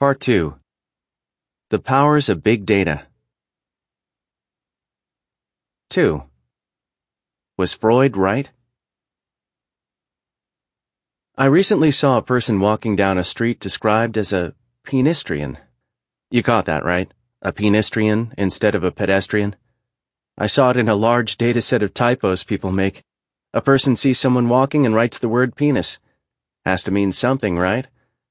Part 2. The Powers of Big Data. 2. Was Freud right? I recently saw a person walking down a street described as a penistrian. You caught that, right? A penistrian instead of a pedestrian? I saw it in a large data set of typos people make. A person sees someone walking and writes the word penis. Has to mean something, right?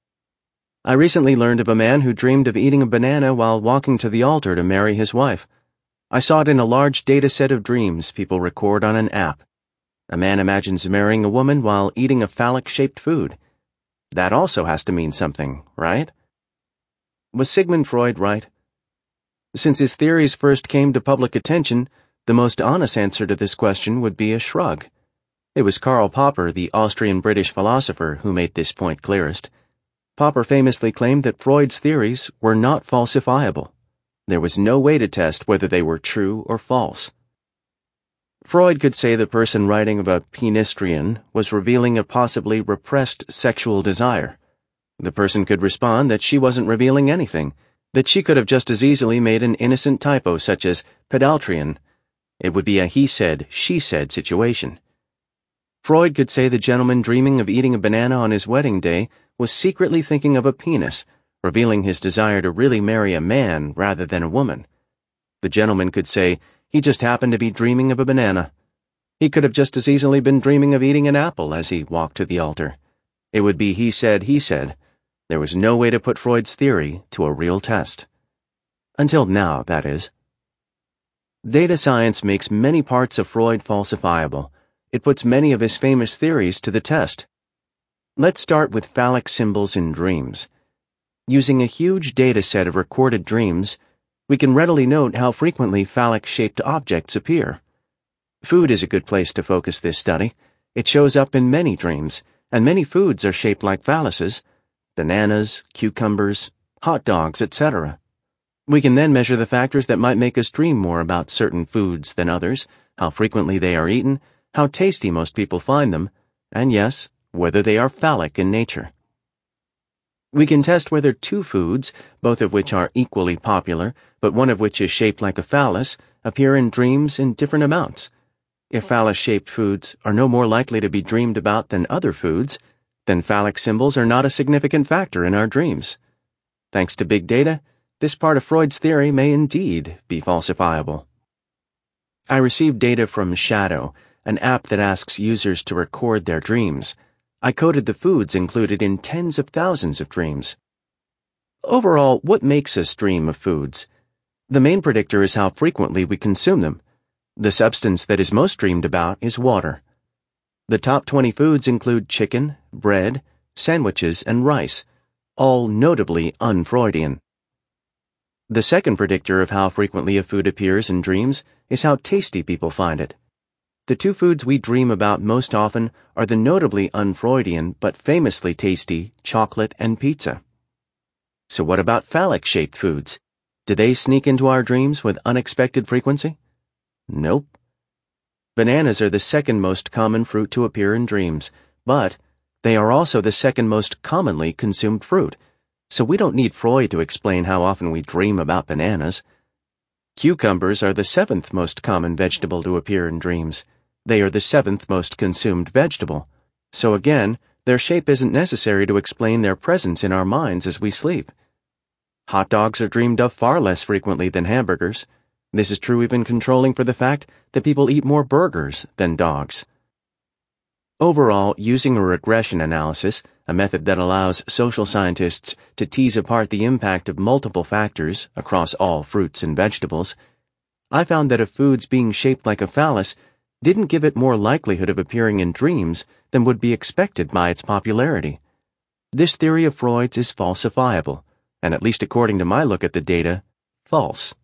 I recently learned of a man who dreamed of eating a banana while walking to the altar to marry his wife. I saw it in a large data set of dreams people record on an app. A man imagines marrying a woman while eating a phallic-shaped food. That also has to mean something, right? Was Sigmund Freud right? Since his theories first came to public attention, the most honest answer to this question would be a shrug. It was Karl Popper, the Austrian-British philosopher, who made this point clearest. Popper famously claimed that Freud's theories were not falsifiable. There was no way to test whether they were true or false. Freud could say the person writing of a penistrian was revealing a possibly repressed sexual desire. The person could respond that she wasn't revealing anything, that she could have just as easily made an innocent typo such as pedaltrian. It would be a he said, she said situation. Freud could say the gentleman dreaming of eating a banana on his wedding day was secretly thinking of a penis, revealing his desire to really marry a man rather than a woman. The gentleman could say he just happened to be dreaming of a banana. He could have just as easily been dreaming of eating an apple as he walked to the altar. It would be he said, he said. There was no way to put Freud's theory to a real test. Until now, that is. Data science makes many parts of Freud falsifiable. It puts many of his famous theories to the test. Let's start with phallic symbols in dreams. Using a huge data set of recorded dreams, we can readily note how frequently phallic-shaped objects appear. Food is a good place to focus this study. It shows up in many dreams, and many foods are shaped like phalluses: bananas, cucumbers, hot dogs, etc. We can then measure the factors that might make us dream more about certain foods than others, how frequently they are eaten, how tasty most people find them, and yes, whether they are phallic in nature. We can test whether two foods, both of which are equally popular, but one of which is shaped like a phallus, appear in dreams in different amounts. If phallus-shaped foods are no more likely to be dreamed about than other foods, then phallic symbols are not a significant factor in our dreams. Thanks to big data, this part of Freud's theory may indeed be falsifiable. I received data from Shadow, an app that asks users to record their dreams. I coded the foods included in tens of thousands of dreams. Overall, what makes us dream of foods? The main predictor is how frequently we consume them. The substance that is most dreamed about is water. The top 20 foods include chicken, bread, sandwiches, and rice, all notably un-Freudian. The second predictor of how frequently a food appears in dreams is how tasty people find it. The two foods we dream about most often are the notably un-Freudian but famously tasty chocolate and pizza. So what about phallic-shaped foods? Do they sneak into our dreams with unexpected frequency? Nope. Bananas are the second most common fruit to appear in dreams, but they are also the second most commonly consumed fruit, so we don't need Freud to explain how often we dream about bananas. Cucumbers are the seventh most common vegetable to appear in dreams. They are the seventh most consumed vegetable, so again, their shape isn't necessary to explain their presence in our minds as we sleep. Hot dogs are dreamed of far less frequently than hamburgers. This is true even controlling for the fact that people eat more burgers than dogs. Overall, using a regression analysis, a method that allows social scientists to tease apart the impact of multiple factors across all fruits and vegetables, I found that if foods being shaped like a phallus didn't give it more likelihood of appearing in dreams than would be expected by its popularity. This theory of Freud's is falsifiable, and at least according to my look at the data, false.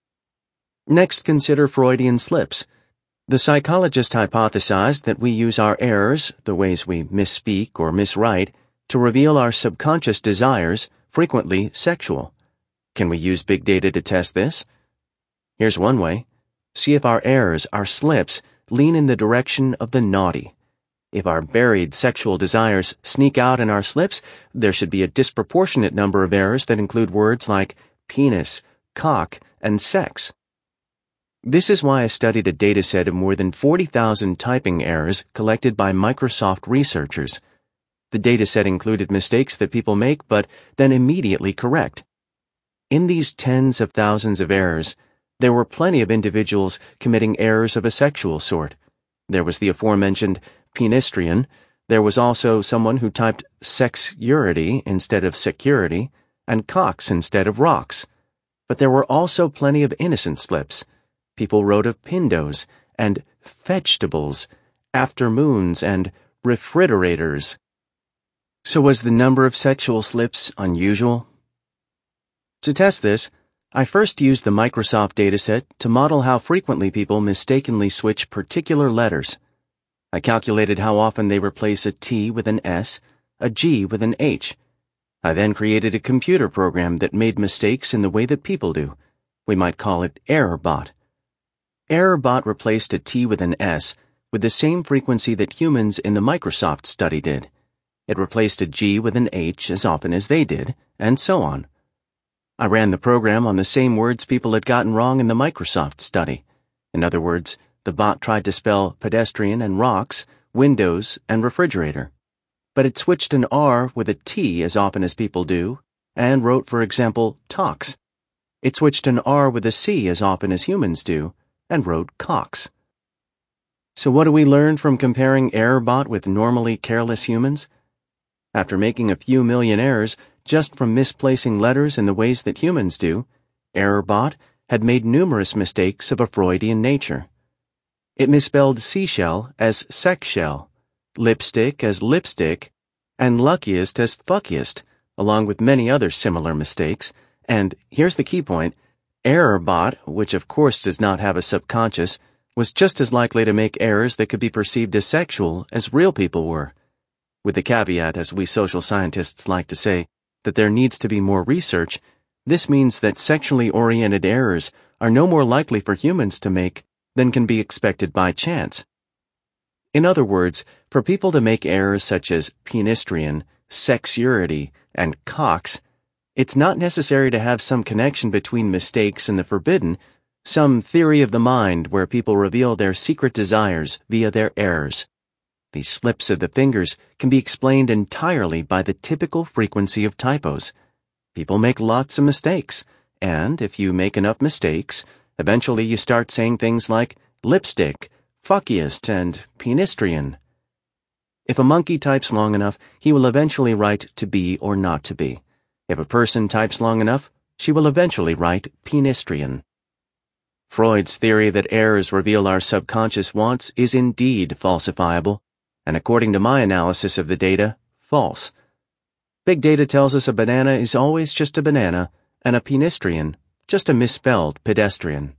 Next, consider Freudian slips. The psychologist hypothesized that we use our errors, the ways we misspeak or miswrite, to reveal our subconscious desires, frequently sexual. Can we use big data to test this? Here's one way. See if our errors, our slips, lean in the direction of the naughty. If our buried sexual desires sneak out in our slips, there should be a disproportionate number of errors that include words like penis, cock, and sex. This is why I studied a dataset of more than 40,000 typing errors collected by Microsoft researchers. The dataset included mistakes that people make but then immediately correct. In these tens of thousands of errors, there were plenty of individuals committing errors of a sexual sort. There was the aforementioned penistrian. There was also someone who typed sexurity instead of security, and cocks instead of rocks. But there were also plenty of innocent slips. People wrote of pindos and vegetables, aftermoons and refrigerators. So was the number of sexual slips unusual? To test this, I first used the Microsoft dataset to model how frequently people mistakenly switch particular letters. I calculated how often they replace a T with an S, a G with an H. I then created a computer program that made mistakes in the way that people do. We might call it ErrorBot. ErrorBot replaced a T with an S with the same frequency that humans in the Microsoft study did. It replaced a G with an H as often as they did, and so on. I ran the program on the same words people had gotten wrong in the Microsoft study. In other words, the bot tried to spell pedestrian and rocks, windows, and refrigerator. But it switched an R with a T as often as people do, and wrote, for example, tox. It switched an R with a C as often as humans do, and wrote cocks. So what do we learn from comparing ErrorBot with normally careless humans? After making a few million errors just from misplacing letters in the ways that humans do, ErrorBot had made numerous mistakes of a Freudian nature. It misspelled seashell as sexshell, lipstick as lipstick, and luckiest as fuckiest, along with many other similar mistakes. And here's the key point: ErrorBot, which of course does not have a subconscious, was just as likely to make errors that could be perceived as sexual as real people were. With the caveat, as we social scientists like to say, that there needs to be more research, this means that sexually oriented errors are no more likely for humans to make than can be expected by chance. In other words, for people to make errors such as penistrian, sexurity, and cocks, it's not necessary to have some connection between mistakes and the forbidden, some theory of the mind where people reveal their secret desires via their errors. These slips of the fingers can be explained entirely by the typical frequency of typos. People make lots of mistakes, and if you make enough mistakes, eventually you start saying things like lipstick, fuckiest, and penistrian. If a monkey types long enough, he will eventually write to be or not to be. If a person types long enough, she will eventually write penistrian. Freud's theory that errors reveal our subconscious wants is indeed falsifiable, and according to my analysis of the data, false. Big data tells us a banana is always just a banana, and a penistrian just a misspelled pedestrian.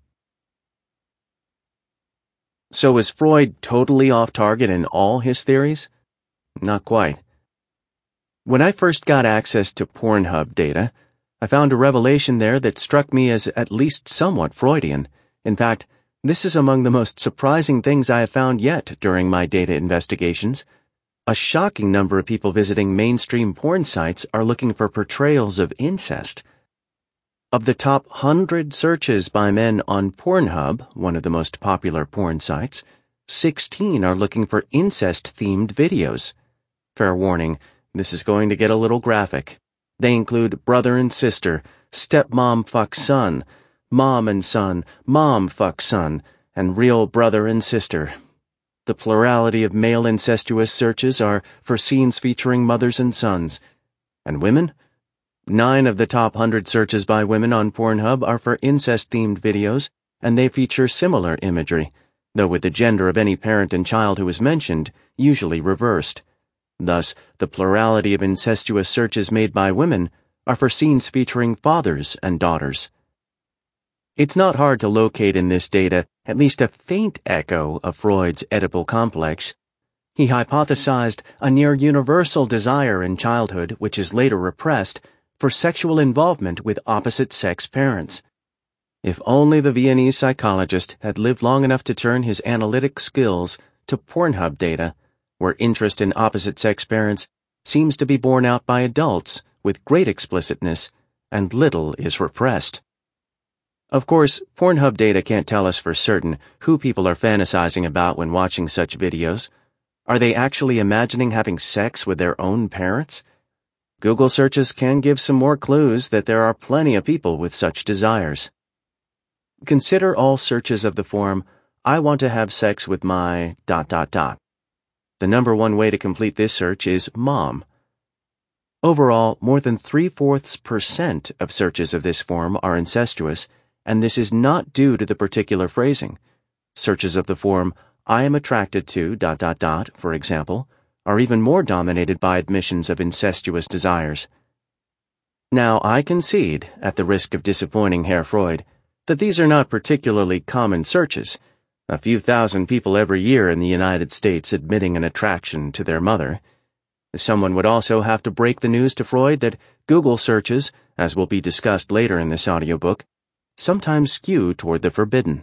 So is Freud totally off target in all his theories? Not quite. When I first got access to Pornhub data, I found a revelation there that struck me as at least somewhat Freudian. In fact, this is among the most surprising things I have found yet during my data investigations. A shocking number of people visiting mainstream porn sites are looking for portrayals of incest. Of the top 100 searches by men on Pornhub, one of the most popular porn sites, 16 are looking for incest-themed videos. Fair warning, this is going to get a little graphic. They include brother and sister, stepmom fuck son, mom and son, mom fuck son, and real brother and sister. The plurality of male incestuous searches are for scenes featuring mothers and sons. And women? 9 of the top 100 searches by women on Pornhub are for incest-themed videos, and they feature similar imagery, though with the gender of any parent and child who is mentioned usually reversed. Thus, the plurality of incestuous searches made by women are for scenes featuring fathers and daughters. It's not hard to locate in this data at least a faint echo of Freud's Oedipal complex. He hypothesized a near-universal desire in childhood, which is later repressed, for sexual involvement with opposite-sex parents. If only the Viennese psychologist had lived long enough to turn his analytic skills to Pornhub data, where interest in opposite-sex parents seems to be borne out by adults with great explicitness, and little is repressed. Of course, Pornhub data can't tell us for certain who people are fantasizing about when watching such videos. Are they actually imagining having sex with their own parents? Google searches can give some more clues that there are plenty of people with such desires. Consider all searches of the form, "I want to have sex with my ... The number one way to complete this search is mom. Overall, more than 3/4% of searches of this form are incestuous, and this is not due to the particular phrasing. Searches of the form, "I am attracted to ... for example, are even more dominated by admissions of incestuous desires. Now, I concede, at the risk of disappointing Herr Freud, that these are not particularly common searches, a few thousand people every year in the United States admitting an attraction to their mother. Someone would also have to break the news to Freud that Google searches, as will be discussed later in this audiobook, sometimes skew toward the forbidden.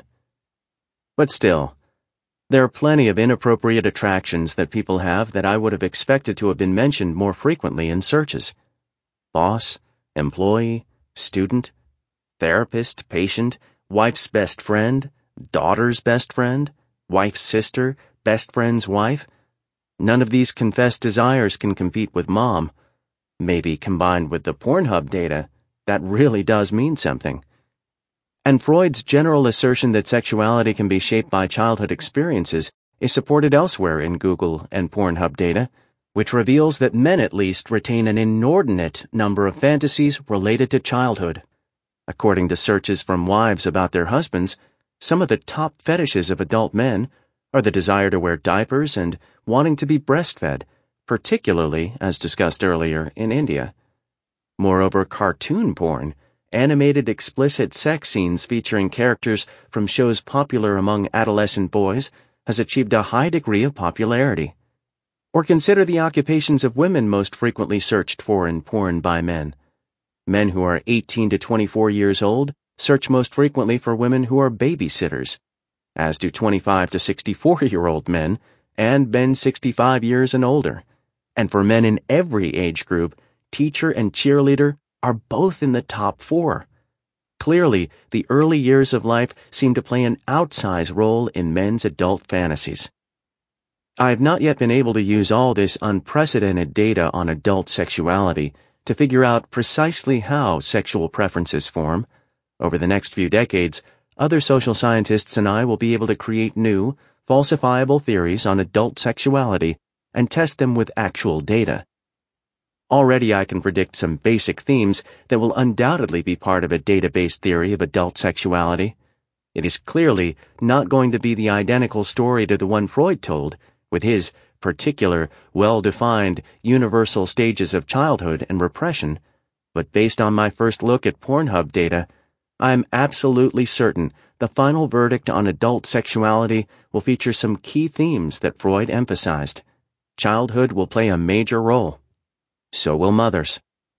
But still, there are plenty of inappropriate attractions that people have that I would have expected to have been mentioned more frequently in searches. Boss, employee, student, therapist, patient, wife's best friend, daughter's best friend, wife's sister, best friend's wife. None of these confessed desires can compete with mom. Maybe combined with the Pornhub data, that really does mean something. And Freud's general assertion that sexuality can be shaped by childhood experiences is supported elsewhere in Google and Pornhub data, which reveals that men at least retain an inordinate number of fantasies related to childhood. According to searches from wives about their husbands, some of the top fetishes of adult men are the desire to wear diapers and wanting to be breastfed, particularly, as discussed earlier, in India. Moreover, cartoon porn, animated explicit sex scenes featuring characters from shows popular among adolescent boys, has achieved a high degree of popularity. Or consider the occupations of women most frequently searched for in porn by men. Men who are 18 to 24 years old search most frequently for women who are babysitters, as do 25 to 64-year-old men and men 65 years and older. And for men in every age group, teacher and cheerleader are both in the top 4. Clearly, the early years of life seem to play an outsized role in men's adult fantasies. I have not yet been able to use all this unprecedented data on adult sexuality to figure out precisely how sexual preferences form. Over the next few decades, other social scientists and I will be able to create new, falsifiable theories on adult sexuality and test them with actual data. Already I can predict some basic themes that will undoubtedly be part of a data-based theory of adult sexuality. It is clearly not going to be the identical story to the one Freud told, with his particular, well-defined, universal stages of childhood and repression, but based on my first look at Pornhub data, I am absolutely certain the final verdict on adult sexuality will feature some key themes that Freud emphasized. Childhood will play a major role. So will mothers.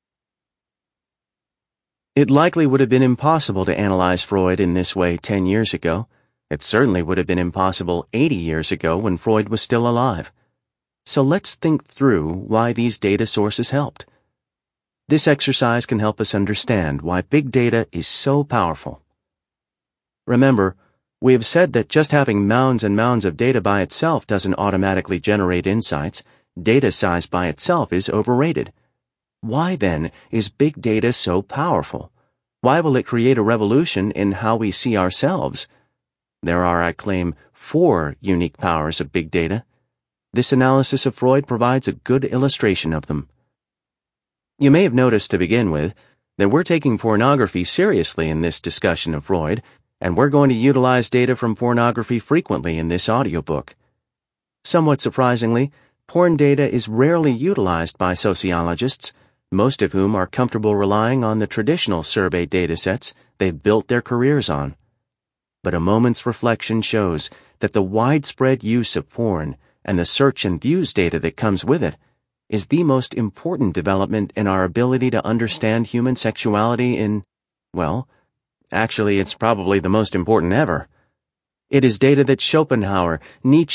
It likely would have been impossible to analyze Freud in this way 10 years ago. It certainly would have been impossible 80 years ago when Freud was still alive. So let's think through why these data sources helped. This exercise can help us understand why big data is so powerful. Remember, we have said that just having mounds and mounds of data by itself doesn't automatically generate insights. Data size by itself is overrated. Why, then, is big data so powerful? Why will it create a revolution in how we see ourselves? There are, I claim, 4 unique powers of big data. This analysis of Freud provides a good illustration of them. You may have noticed to begin with that we're taking pornography seriously in this discussion of Freud, and we're going to utilize data from pornography frequently in this audiobook. Somewhat surprisingly, porn data is rarely utilized by sociologists, most of whom are comfortable relying on the traditional survey datasets they've built their careers on. But a moment's reflection shows that the widespread use of porn and the search and views data that comes with it is the most important development in our ability to understand human sexuality in, well, actually it's probably the most important ever. It is data that Schopenhauer, Nietzsche,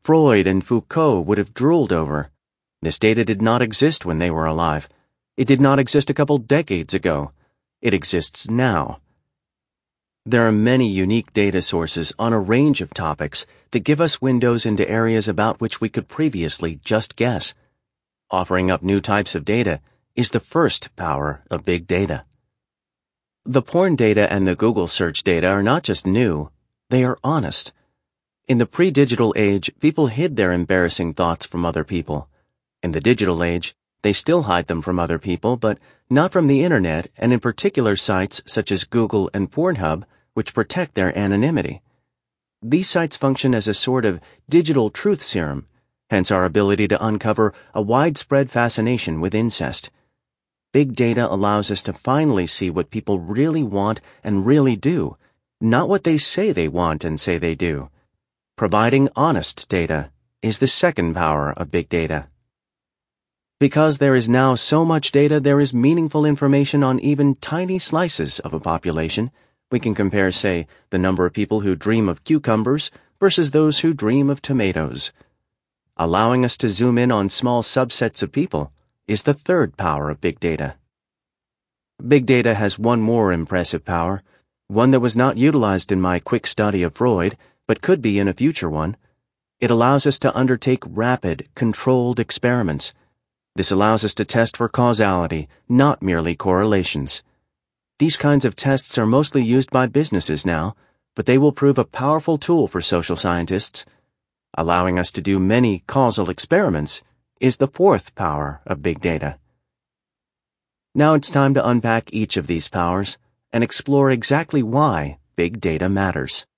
Freud and Foucault would have drooled over. This data did not exist when they were alive. It did not exist a couple decades ago. It exists now. There are many unique data sources on a range of topics that give us windows into areas about which we could previously just guess. Offering up new types of data is the first power of big data. The porn data and the Google search data are not just new, they are honest. In the pre-digital age, people hid their embarrassing thoughts from other people. In the digital age, they still hide them from other people, but not from the internet and in particular sites such as Google and Pornhub, which protect their anonymity. These sites function as a sort of digital truth serum, hence our ability to uncover a widespread fascination with incest. Big data allows us to finally see what people really want and really do, not what they say they want and say they do. Providing honest data is the second power of big data. Because there is now so much data, there is meaningful information on even tiny slices of a population. We can compare, say, the number of people who dream of cucumbers versus those who dream of tomatoes. Allowing us to zoom in on small subsets of people is the third power of big data. Big data has one more impressive power, one that was not utilized in my quick study of Freud, but could be in a future one. It allows us to undertake rapid, controlled experiments. This allows us to test for causality, not merely correlations. These kinds of tests are mostly used by businesses now, but they will prove a powerful tool for social scientists. Allowing us to do many causal experiments is the fourth power of big data. Now it's time to unpack each of these powers and explore exactly why big data matters.